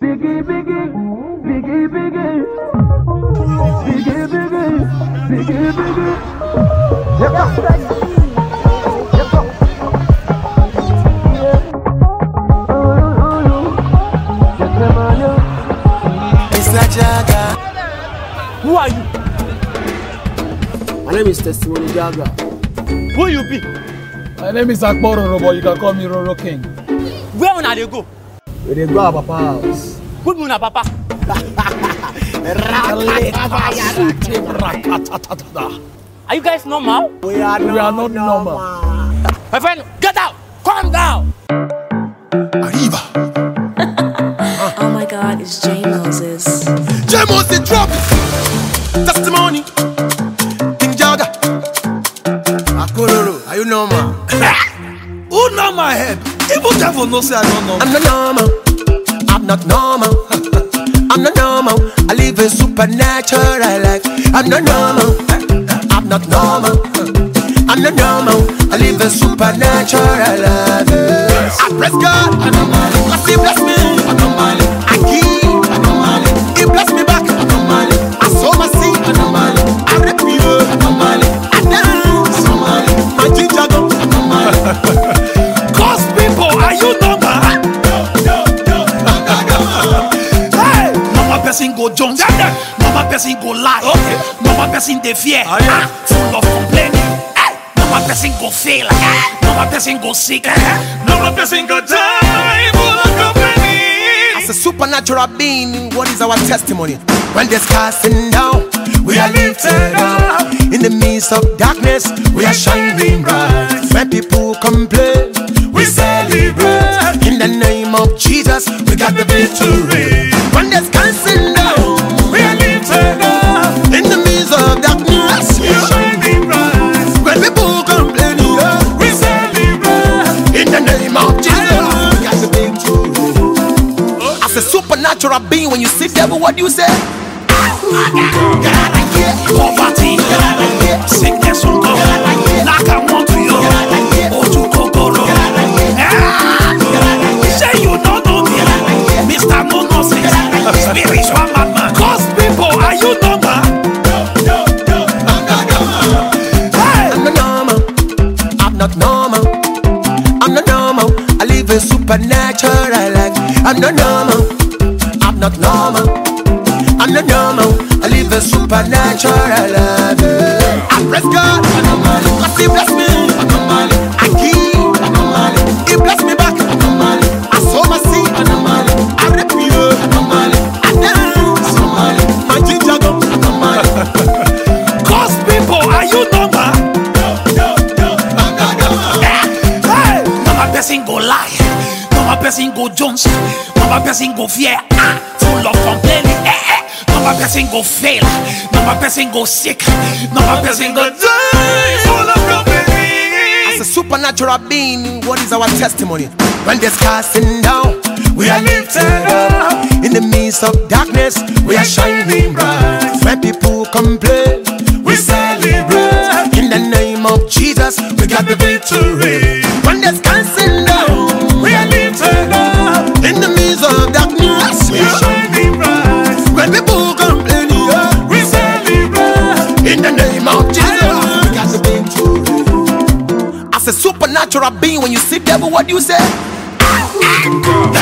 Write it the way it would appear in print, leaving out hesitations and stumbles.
Biggie, biggie, biggie, biggie. Biggie, biggie, biggie, biggie. Yep, Mr. Jaga. Who are you? My name is Testimony Jaga. Who you be? My name is Akbar Roro, but you can call me Roro King. Where una dey go? We dey go our papa house. Who be una papa? Are you guys normal? We are not normal. My friend, get out! Calm down! Arriba. Oh my God, it's J Moses. J Moses drop. Testimony. King Jaga. Akororo, are you normal? Who know my head? Even devil knows say I don't know. I'm not normal. I'm not normal. I'm not normal. I live a supernatural life. I'm not normal. I'm not normal. I'm not normal. I live a supernatural life. I praise God. I see bless me. I give. He bless me back. I sow my seed. I rip you. I dance. My ginger go. Cause people, are you normal? Hey, normal person go Jones. Normal person go lie. Okay. Normal person they fear. Full of complaining. Normal person go fail. Normal person go sick. Normal person go die. Full of complaining. As a supernatural being, what is our testimony? When there's casting down, we are lifted up. In the midst of darkness, we are shining bright. When people complain, we celebrate. In the name of Jesus, we got the victory. When there's casting down, we are lifted up. In the midst of darkness, we are shining bright. When people complain, we celebrate. In the name of Jesus, we got the victory. As a supernatural being, when you see devil, what do you say? Poverty, sickness will go. Like I want to you. Oh, to Kokoro. Say you don't know me. Mr. No Nonsense. Spiritual madman. Cause people, are you normal? Hey. I'm not normal. I'm not normal. I'm not normal. I live a supernatural life. I'm not normal. I'm not normal. I'm not normal. I live a supernatural life. I praise God. Cause He bless me. I give. He bless me back. I sow my seed. I rip you. I dance. My ginger go. Cause people, are you normal? Hey, normal person go lie. Normal person go Jones. Normal person go fear. Full of complaining. Normal person go fail. Normal person go sick. Normal person go die. Full of complaining. As a supernatural being, what is our testimony? When there's casting down, we are lifted up. In the midst of darkness, we are shining bright. When people complain, we celebrate. In the name of Jesus, we got the victory. When there's casting down, we are lifted up. In the midst of darkness, we are shining bright. When people complain, we celebrate. In the name of Jesus, we got the victory. As a supernatural being, when you see devil, what do you say?